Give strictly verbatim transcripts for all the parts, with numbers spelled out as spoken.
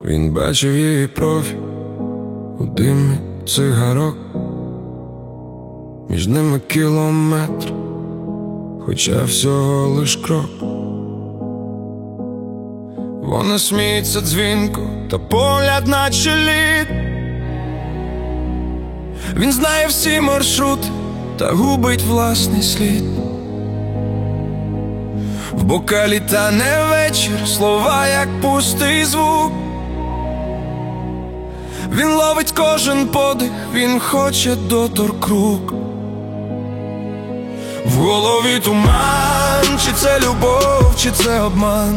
Він бачив її профіль у димі цигарок, між ними кілометр, хоча всього лиш крок. Вона сміється дзвінко, та погляд наче лід. Він знає всі маршрути та губить власний слід. В бокалі тане вечір, слова як пустий звук. Він ловить кожен подих, він хоче доторк рук. В голові туман, чи це любов, чи це обман.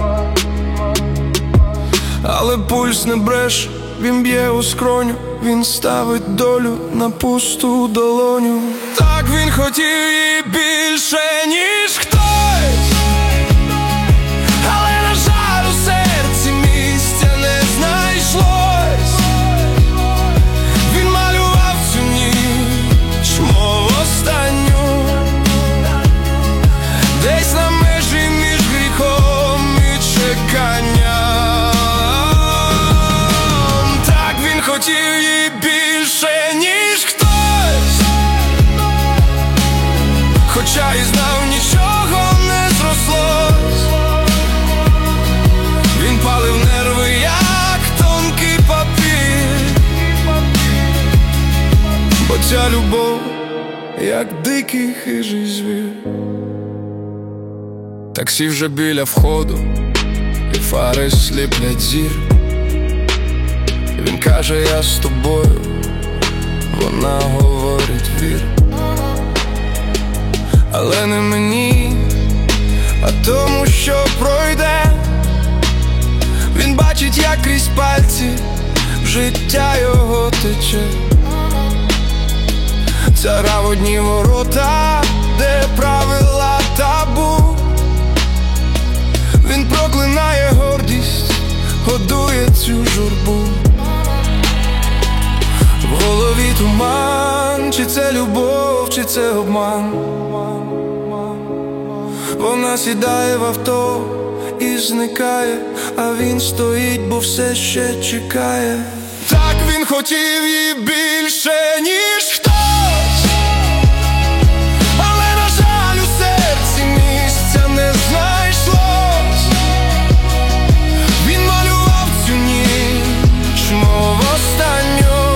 Але пульс не бреше, він б'є у скроню, він ставить долю на пусту долоню. Так він хотів її більше, ніж хтось, але, на жаль, у серці місця не знайшлось. Він малював цю ніч, мов останню, десь на межі між гріхом і чеканням. Так він хотів її більше, ніж хтось, хоча і знав, нічого не зрослось. Він палив нерви, як тонкий папір, бо ця любов, як дикий хижий звір. Таксі вже біля входу, і фари сліплять зір. Він каже, я з тобою, вона говорить, вір. Але не мені, а тому, що пройде. Він бачить, як крізь пальці в життя його тече. Ця гра в одні ворота, де правила табу. Він проклинає гордість, годує цю журбу. В голові туман, чи це любов, чи це обман. Вона сідає в авто і зникає, а він стоїть, бо все ще чекає. Так він хотів її більше, ніж хтось, але, на жаль, у серці місця не знайшлось. Він малював цю ніч, мов останню,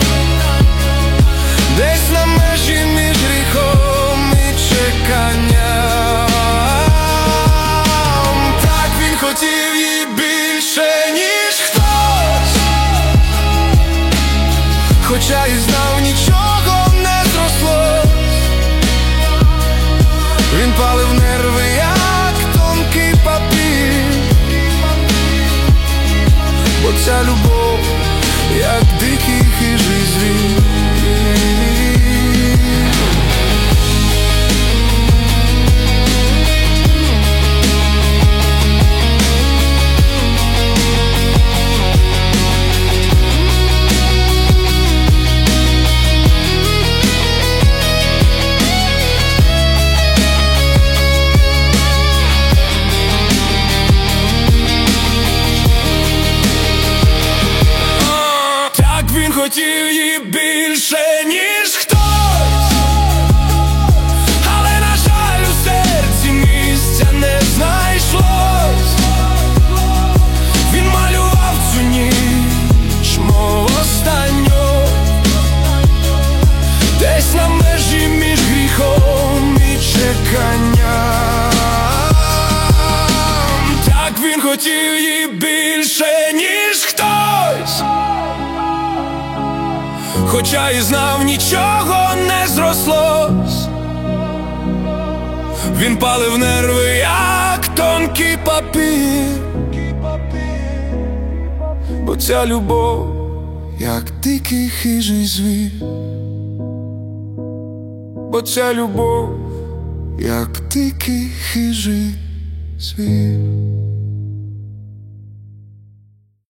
десь на межі між гріхом і чеканням. Так він хотів її більше, ніж хтось, хоча і знав, нічого не зрослось. Він палив нерви, як тонкий папір, бо ця любов, як дикий хижий звір. Хотів її більше, ніж хтось, але, на жаль, у серці місця не знайшлось. Він малював цю ніч, мов останню, десь на межі між гріхом і чеканням. Так він хотів її більше, ніж хтось, хоча і знав, нічого не зрослось. Він палив нерви, як тонкий папір, бо ця любов, як дикий хижий звір. Бо ця любов, як дикий хижий звір.